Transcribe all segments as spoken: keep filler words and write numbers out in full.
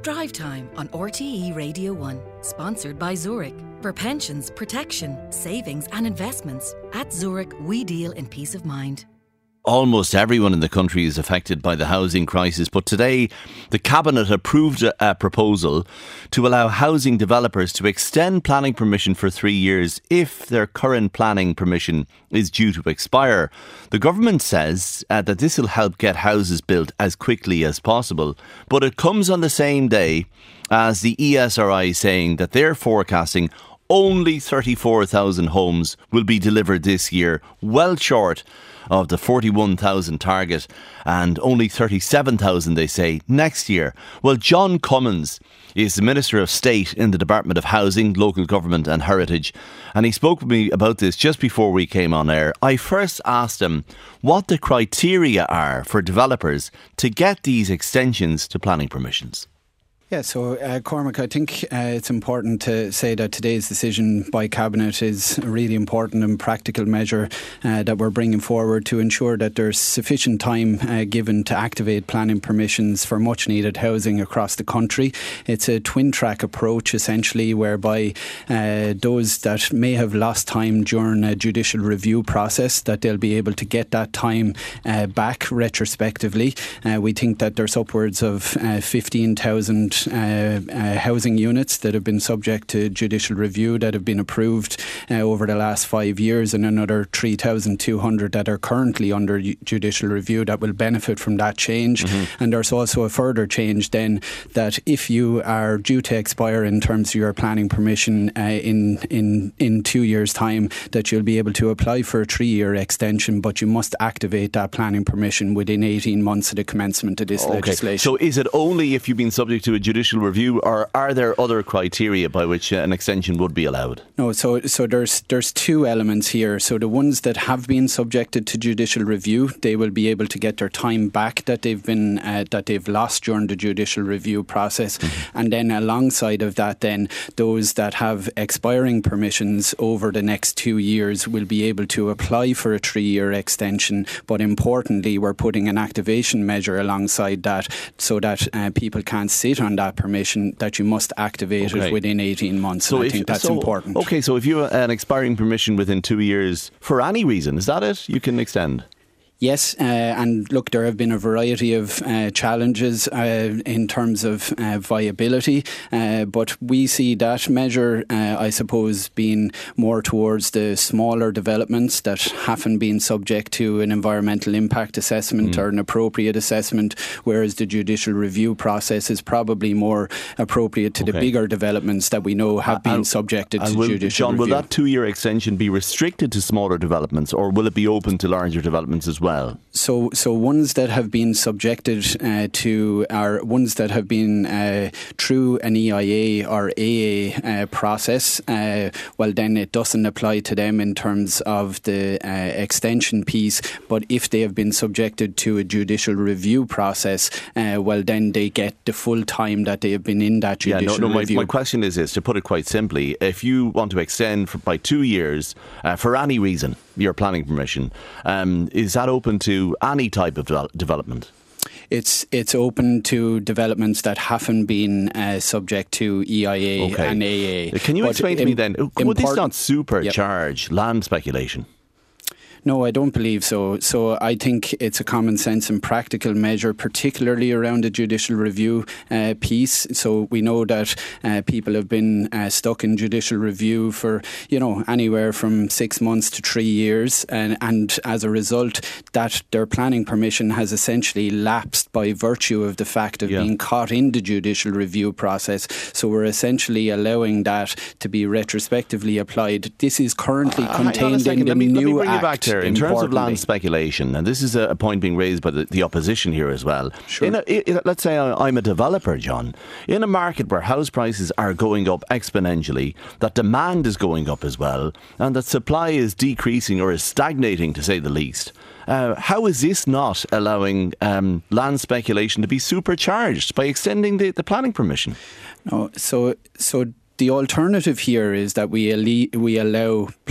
Drive Time on R T E Radio one, sponsored by Zurich. For pensions, protection, savings and investments, at Zurich we deal in peace of mind. Almost everyone in the country is affected by the housing crisis, but today the Cabinet approved a, a proposal to allow housing developers to extend planning permission for three years if their current planning permission is due to expire. The government says uh, that this will help get houses built as quickly as possible, but it comes on the same day as the E S R I saying that they're forecasting only thirty-four thousand homes will be delivered this year, well short of the forty-one thousand target, and only thirty-seven thousand, they say, next year. Well, John Cummins is the Minister of State in the Department of Housing, Local Government and Heritage, and he spoke with me about this just before we came on air. I first asked him what the criteria are for developers to get these extensions to planning permissions. Yeah, so uh, Cormac, I think uh, it's important to say that today's decision by Cabinet is a really important and practical measure uh, that we're bringing forward to ensure that there's sufficient time uh, given to activate planning permissions for much needed housing across the country. It's a twin track approach essentially, whereby uh, those that may have lost time during a judicial review process, that they'll be able to get that time uh, back retrospectively. Uh, we think that there's upwards of uh, fifteen thousand Uh, uh, housing units that have been subject to judicial review that have been approved uh, over the last five years, and another three thousand two hundred that are currently under judicial review that will benefit from that change. Mm-hmm. And there's also a further change then, that if you are due to expire in terms of your planning permission uh, in, in, in two years' time, that you'll be able to apply for a three-year extension, but you must activate that planning permission within eighteen months of the commencement of this okay. legislation. So is it only if you've been subject to a judicial review, or are there other criteria by which uh, an extension would be allowed? No, so so there's there's two elements here. So the ones that have been subjected to judicial review, they will be able to get their time back that they've been uh, that they've lost during the judicial review process. Mm-hmm. And then alongside of that, then those that have expiring permissions over the next two years will be able to apply for a three-year extension. But importantly, we're putting an activation measure alongside that, so that uh, people can't sit on that permission, that you must activate okay. it within eighteen months. So and I think that's so, important. Okay, so if you have an expiring permission within two years, for any reason, is that it? You can extend? Yes, uh, and look, there have been a variety of uh, challenges uh, in terms of uh, viability, uh, but we see that measure, uh, I suppose, being more towards the smaller developments that haven't been subject to an environmental impact assessment mm. or an appropriate assessment, whereas the judicial review process is probably more appropriate to okay. the bigger developments that we know have been and, subjected and to will, judicial John, review. Will that two-year extension be restricted to smaller developments, or will it be open to larger developments as well? So, so ones that have been subjected uh, to are ones that have been uh, through an E I A or A A uh, process. Uh, well, then it doesn't apply to them in terms of the uh, extension piece. But if they have been subjected to a judicial review process, uh, well, then they get the full time that they have been in that judicial yeah, no, no, review. My, my question is this, to put it quite simply: if you want to extend for, by two years uh, for any reason, your planning permission, um, is that open to any type of de- development? It's it's open to developments that haven't been uh, subject to E I A okay. and A A. Can you but explain to im- me then, would this not supercharge yep. land speculation? No, I don't believe so. So I think it's a common sense and practical measure, particularly around the judicial review uh, piece. So we know that uh, people have been uh, stuck in judicial review for, you know, anywhere from six months to three years. And, and as a result, that their planning permission has essentially lapsed by virtue of the fact of yeah. being caught in the judicial review process. So we're essentially allowing that to be retrospectively applied. This is currently uh, contained in the let me, new let me Act. In terms of land speculation, and this is a point being raised by the, the opposition here as well. Sure. In a, in, let's say I'm a developer, John, in a market where house prices are going up exponentially, that demand is going up as well, and that supply is decreasing or is stagnating, to say the least. Uh, how is this not allowing um, land speculation to be supercharged by extending the, the planning permission? No, so so. The alternative here is that we we allow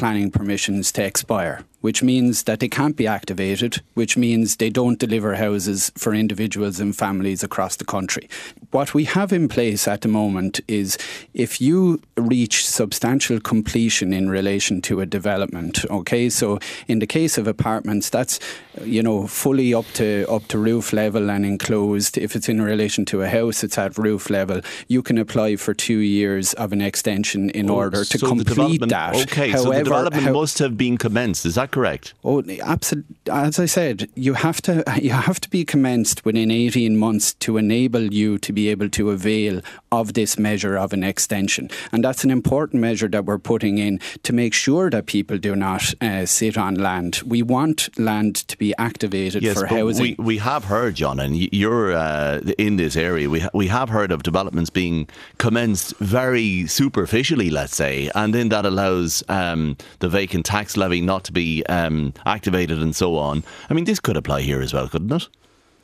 planning permissions to expire, which means that they can't be activated, which means they don't deliver houses for individuals and families across the country. What we have in place at the moment is if you reach substantial completion in relation to a development, okay, so in the case of apartments, that's, you know, fully up to up to roof level and enclosed. If it's in relation to a house, it's at roof level. You can apply for two years of an extension in oh, order to so complete that. Okay, However, so the development how, must have been commenced. Is that correct? Oh, absolutely. As I said, you have to you have to be commenced within eighteen months to enable you to be able to avail of this measure of an extension, and that's an important measure that we're putting in to make sure that people do not uh, sit on land. We want land to be activated yes, for but housing. We, we have heard, John, and you're uh, in this area. We ha- we have heard of developments being commenced very superficially, let's say, and then that allows um, the vacant tax levy not to be um, activated and so on. I mean, this could apply here as well, couldn't it?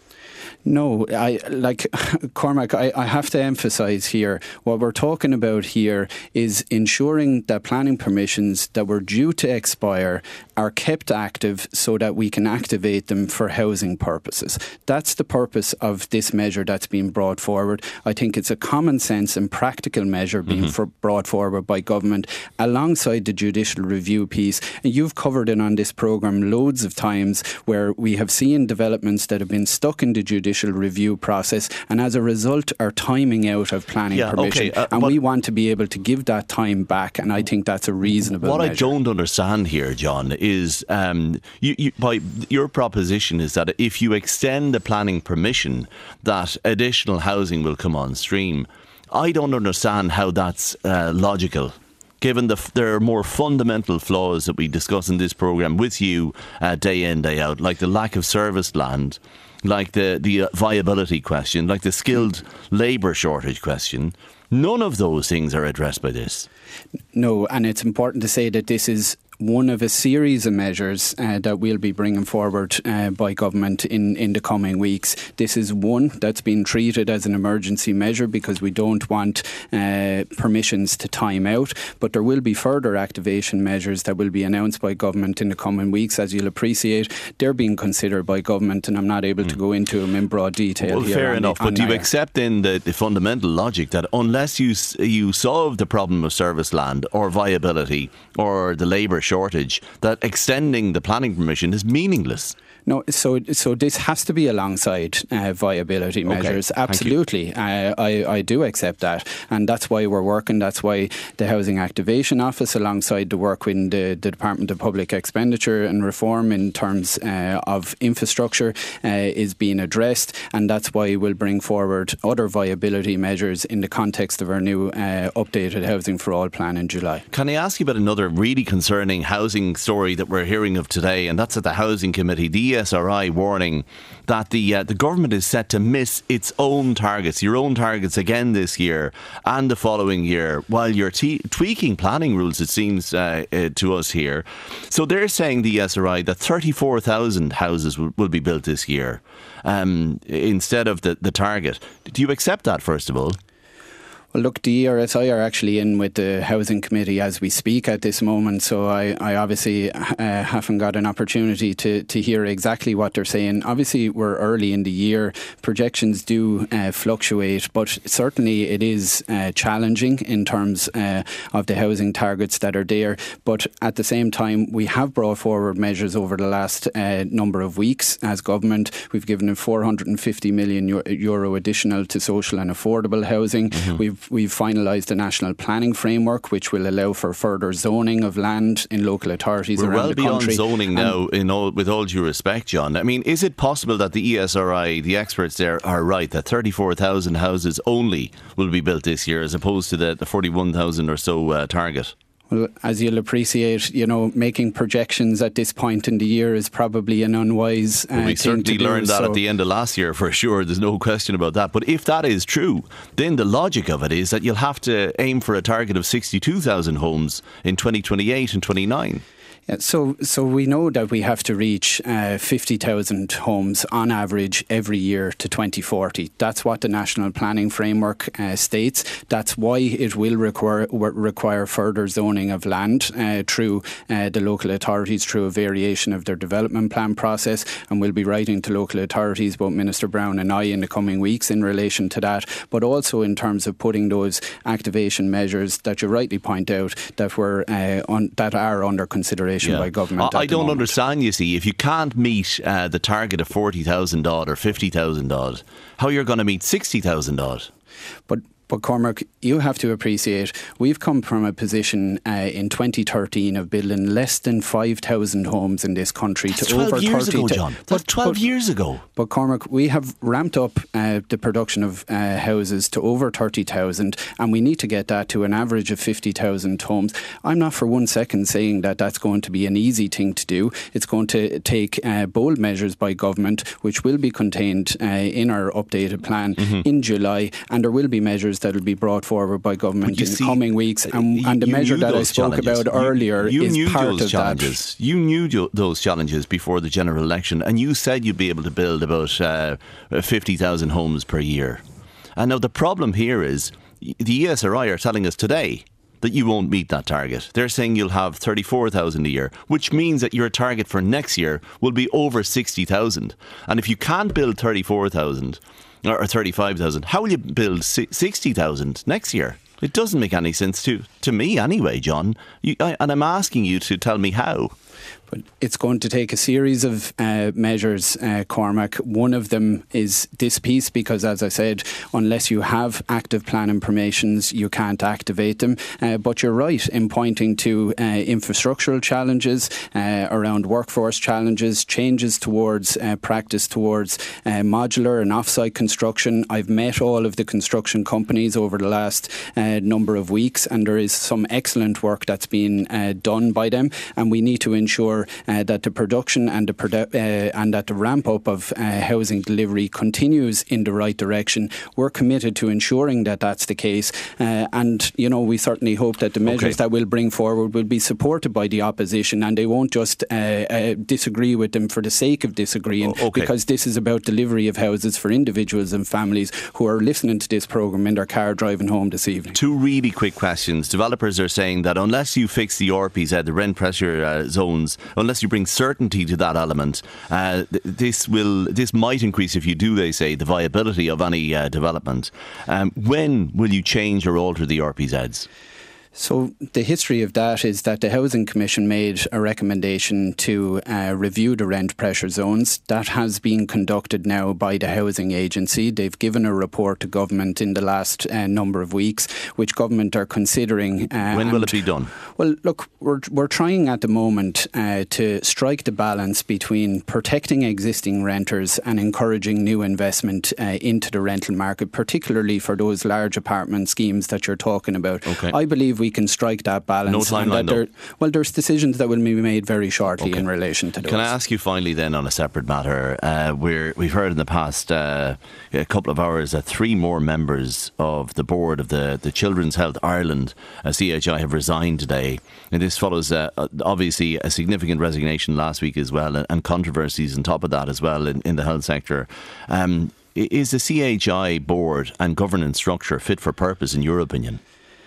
No, I like Cormac, I, I have to emphasise here, what we're talking about here is ensuring that planning permissions that were due to expire are kept active so that we can activate them for housing purposes. That's the purpose of this measure that's been brought forward. I think it's a common sense and practical measure being mm-hmm. for, brought forward by government alongside the judicial review piece. And you've covered it on this programme loads of times where we have seen developments that have been stuck in the judicial review process and as a result are timing out of planning yeah, permission. Okay, uh, and we want to be able to give that time back, and I think that's a reasonable What measure. I don't understand here, John, is um, you, you, by your proposition is that if you extend the planning permission, that additional housing will come on stream. I don't understand how that's uh, logical, given the, there are more fundamental flaws that we discuss in this programme with you uh, day in, day out, like the lack of serviced land, like the, the viability question, like the skilled labour shortage question. None of those things are addressed by this. No, and it's important to say that this is one of a series of measures uh, that we'll be bringing forward uh, by government in, in the coming weeks. This is one that's been treated as an emergency measure because we don't want uh, permissions to time out, but there will be further activation measures that will be announced by government in the coming weeks. As you'll appreciate, they're being considered by government and I'm not able mm. to go into them in broad detail well, here. Fair enough, the, but do you N I R. accept then the, the fundamental logic that unless you, you solve the problem of service land or viability or the labour shortage, that extending the planning permission is meaningless? No, so so this has to be alongside uh, viability measures. Okay, absolutely, uh, I I do accept that, and that's why we're working. That's why the Housing Activation Office, alongside the work with the, the Department of Public Expenditure and Reform in terms uh, of infrastructure, uh, is being addressed, and that's why we'll bring forward other viability measures in the context of our new uh, updated Housing for All plan in July. Can I ask you about another really concerning housing story that we're hearing of today, and that's at the Housing Committee. The E S R I warning that the uh, the government is set to miss its own targets, your own targets again this year and the following year, while you're te- tweaking planning rules, it seems uh, uh, to us here. So they're saying, the E S R I, that thirty-four thousand houses will, will be built this year um, instead of the, the target. Do you accept that, first of all? Well, look, the E R S I are actually in with the Housing Committee as we speak at this moment, so I, I obviously uh, haven't got an opportunity to, to hear exactly what they're saying. Obviously, we're early in the year. Projections do uh, fluctuate, but certainly it is uh, challenging in terms uh, of the housing targets that are there. But at the same time, we have brought forward measures over the last uh, number of weeks as government. We've given them four hundred fifty million euro additional to social and affordable housing. Mm-hmm. We've We've finalised the national planning framework, which will allow for further zoning of land in local authorities We're around well the country. We're well beyond zoning now, in all, with all due respect, John. I mean, is it possible that the E S R I, the experts there, are right that thirty-four thousand houses only will be built this year as opposed to the, the forty-one thousand or so uh, target? Well, as you'll appreciate, you know, making projections at this point in the year is probably an unwise uh, well, we thing certainly to do, learned that so. at the end of last year, for sure. There's no question about that. But if that is true, then the logic of it is that you'll have to aim for a target of sixty-two thousand homes in twenty twenty-eight and twenty-nine. Yeah, so, so we know that we have to reach uh, fifty thousand homes on average every year to twenty forty. That's what the National Planning Framework uh, states. That's why it will require require further zoning of land uh, through uh, the local authorities through a variation of their development plan process, and we'll be writing to local authorities, both Minister Brown and I, in the coming weeks in relation to that, but also in terms of putting those activation measures that you rightly point out that were uh, on, that are under consideration yeah. by government. I, I don't understand, you see, if you can't meet uh, the target of forty thousand odd or fifty thousand odd, how you're going to meet sixty thousand odd? But But Cormac, you have to appreciate we've come from a position uh, in twenty thirteen of building less than five thousand homes in this country That's to twelve over years thirty. ago, to, John. but, That's twelve but, years ago. But Cormac, we have ramped up uh, the production of uh, houses to over thirty thousand, and we need to get that to an average of fifty thousand homes. I'm not for one second saying that that's going to be an easy thing to do. It's going to take uh, bold measures by government, which will be contained uh, in our updated plan mm-hmm. in July, and there will be measures that will be brought forward by government in see, the coming weeks, and, you, and the measure that I spoke challenges. about earlier you, you is knew part those of challenges. that. You knew jo- those challenges before the general election, and you said you'd be able to build about uh, fifty thousand homes per year. And now the problem here is the E S R I are telling us today that you won't meet that target. They're saying you'll have thirty-four thousand a year, which means that your target for next year will be over sixty thousand. And if you can't build thirty-four thousand or thirty-five thousand, how will you build sixty thousand next year? It doesn't make any sense to to me anyway, John. You, I, and I'm asking you to tell me how. But it's going to take a series of uh, measures, uh, Cormac. One of them is this piece, because, as I said, unless you have active planning permissions, you can't activate them. Uh, but you're right in pointing to uh, infrastructural challenges, uh, around workforce challenges, changes towards uh, practice towards uh, modular and off-site construction. I've met all of the construction companies over the last uh, number of weeks, and there is some excellent work that's been uh, done by them, and we need to ensure Uh, that the production and the produ- uh, and that the ramp up of uh, housing delivery continues in the right direction. We're committed to ensuring that that's the case, uh, and you know we certainly hope that the measures okay. that we'll bring forward will be supported by the opposition, and they won't just uh, uh, disagree with them for the sake of disagreeing, oh, okay. because this is about delivery of houses for individuals and families who are listening to this programme in their car driving home this evening. Two really quick questions. Developers are saying that unless you fix the R P Z, the rent pressure uh, zones, unless you bring certainty to that element, uh, th- this will this might increase, if you do, they say, the viability of any uh, development. Um, when will you change or alter the R P Zs? So the history of that is that the Housing Commission made a recommendation to uh, review the rent pressure zones. That has been conducted now by the Housing Agency. They've given a report to government in the last uh, number of weeks, which government are considering. Uh, when will it be done? Well, look, we're we're trying at the moment uh, to strike the balance between protecting existing renters and encouraging new investment uh, into the rental market, particularly for those large apartment schemes that you're talking about. Okay. I believe we can strike that balance. No timeline, though? Well, there's decisions that will be made very shortly okay. in relation to those. Can I ask you finally then on a separate matter? Uh, where we've heard in the past uh, a couple of hours that three more members of the board of the, the Children's Health Ireland, uh, C H I, have resigned today. And this follows uh, obviously a significant resignation last week as well, and, and controversies on top of that as well in, in the health sector. Um, is the C H I board and governance structure fit for purpose in your opinion?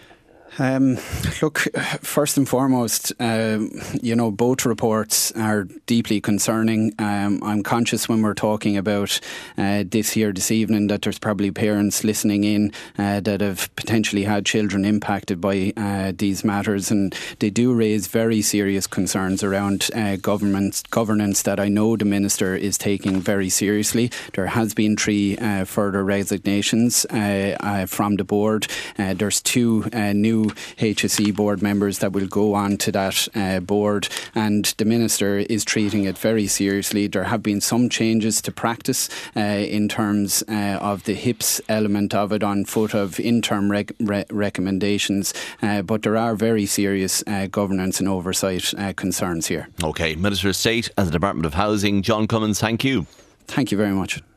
Um, look, first and foremost, um, you know, both reports are deeply concerning. Um, I'm conscious when we're talking about uh, this here this evening that there's probably parents listening in uh, that have potentially had children impacted by uh, these matters, and they do raise very serious concerns around uh, government governance that I know the Minister is taking very seriously. There has been three uh, further resignations uh, uh, from the board. Uh, there's two uh, new H S E board members that will go on to that uh, board, and the Minister is treating it very seriously. There have been some changes to practice uh, in terms uh, of the H I P S element of it on foot of interim rec- re- recommendations, uh, but there are very serious uh, governance and oversight uh, concerns here. OK, Minister of State at the Department of Housing, John Cummins, thank you. Thank you very much.